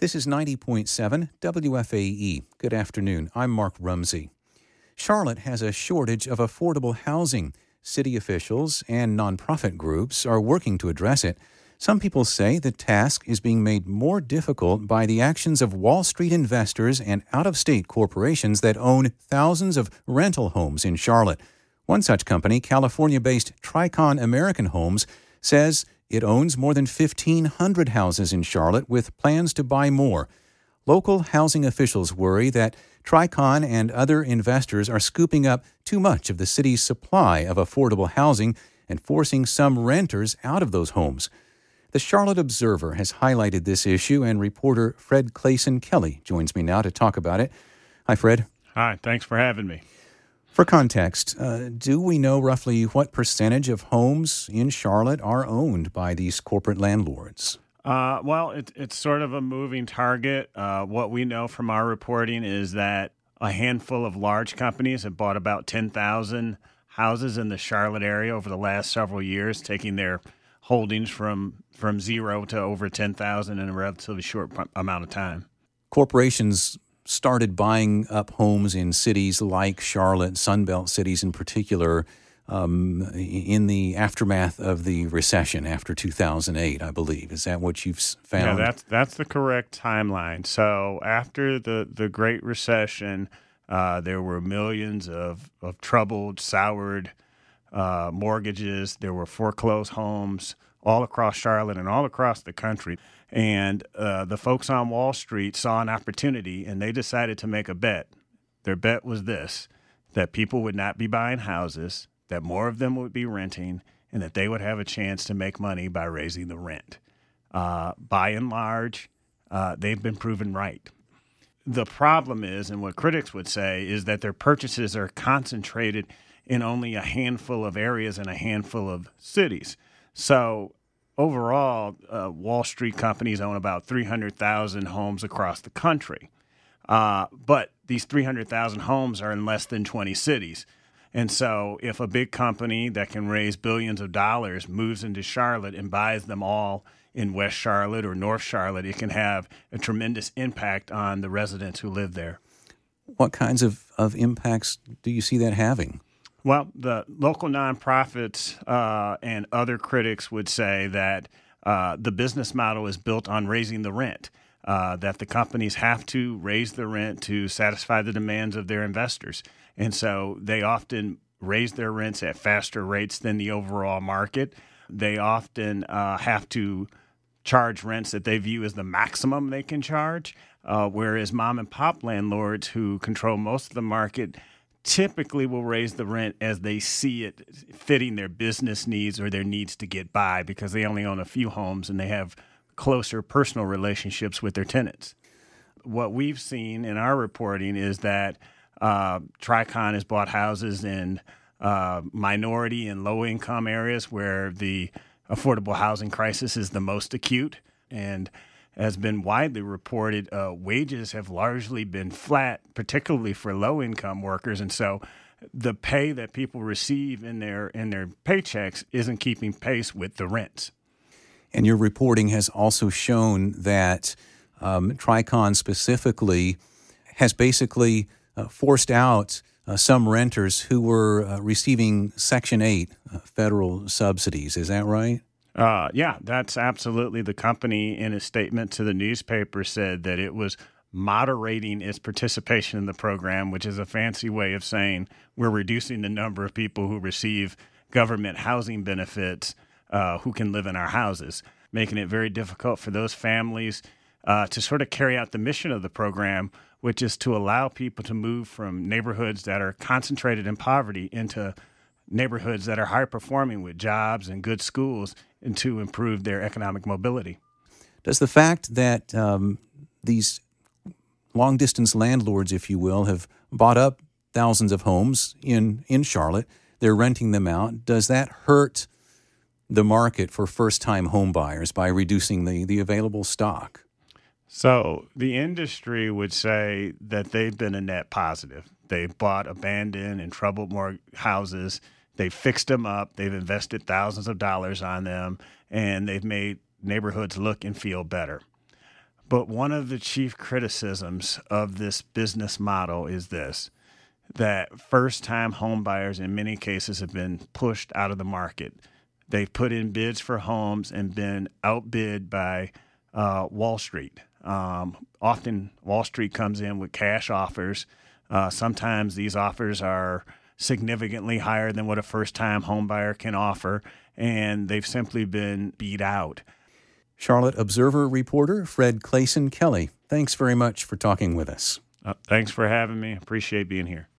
This is 90.7 WFAE. Good afternoon. I'm Mark Rumsey. Charlotte has a shortage of affordable housing. City officials and nonprofit groups are working to address it. Some people say the task is being made more difficult by the actions of Wall Street investors and out-of-state corporations that own thousands of rental homes in Charlotte. One such company, California-based Tricon American Homes, says it owns more than 1,500 houses in Charlotte with plans to buy more. Local housing officials worry that Tricon and other investors are scooping up too much of the city's supply of affordable housing and forcing some renters out of those homes. The Charlotte Observer has highlighted this issue, and reporter Fred Clayson Kelly joins me now to talk about it. Hi, Fred. Hi, thanks for having me. For context, do we know roughly what percentage of homes in Charlotte are owned by these corporate landlords? It's sort of a moving target. What we know from our reporting is that a handful of large companies have bought about 10,000 houses in the Charlotte area over the last several years, taking their holdings from 0 to over 10,000 in a relatively short amount of time. Corporations started buying up homes in cities like Charlotte, Sunbelt cities in particular, in the aftermath of the recession after 2008, I believe. Is that what you've found? Yeah, that's the correct timeline. So after the Great Recession, there were millions of troubled, soured mortgages. There were foreclosed homes all across Charlotte and all across the country. And the folks on Wall Street saw an opportunity, and they decided to make a bet. Their bet was this, that people would not be buying houses, that more of them would be renting, and that they would have a chance to make money by raising the rent. By and large, they've been proven right. The problem is, and what critics would say, is that their purchases are concentrated in only a handful of areas and a handful of cities. So overall, Wall Street companies own about 300,000 homes across the country. But these 300,000 homes are in less than 20 cities. And so if a big company that can raise billions of dollars moves into Charlotte and buys them all in West Charlotte or North Charlotte, it can have a tremendous impact on the residents who live there. What kinds of impacts do you see that having? Well, the local nonprofits and other critics would say that the business model is built on raising the rent, that the companies have to raise the rent to satisfy the demands of their investors. And so they often raise their rents at faster rates than the overall market. They often have to charge rents that they view as the maximum they can charge, whereas mom and pop landlords who control most of the market typically will raise the rent as they see it fitting their business needs or their needs to get by because they only own a few homes and they have closer personal relationships with their tenants. What we've seen in our reporting is that Tricon has bought houses in minority and low-income areas where the affordable housing crisis is the most acute, and has been widely reported, wages have largely been flat, particularly for low-income workers, and so the pay that people receive in their paychecks isn't keeping pace with the rents. And your reporting has also shown that Tricon specifically has basically forced out some renters who were receiving Section 8 federal subsidies. Is that right? Yeah, that's absolutely. The company, in a statement to the newspaper, said that it was moderating its participation in the program, which is a fancy way of saying we're reducing the number of people who receive government housing benefits who can live in our houses, making it very difficult for those families to sort of carry out the mission of the program, which is to allow people to move from neighborhoods that are concentrated in poverty into neighborhoods that are high performing with jobs and good schools and to improve their economic mobility. Does the fact that these long-distance landlords, if you will, have bought up thousands of homes in Charlotte, they're renting them out, does that hurt the market for first-time home buyers by reducing the available stock? So the industry would say that they've been a net positive. They've bought abandoned and troubled more houses. They've fixed them up. They've invested thousands of dollars on them, and they've made neighborhoods look and feel better. But one of the chief criticisms of this business model is this, that first-time home buyers in many cases have been pushed out of the market. They've put in bids for homes and been outbid by Wall Street. Often Wall Street comes in with cash offers. Sometimes these offers are significantly higher than what a first-time home buyer can offer, and they've simply been beat out. Charlotte Observer reporter Fred Clayson Kelly, thanks very much for talking with us. Thanks for having me. Appreciate being here.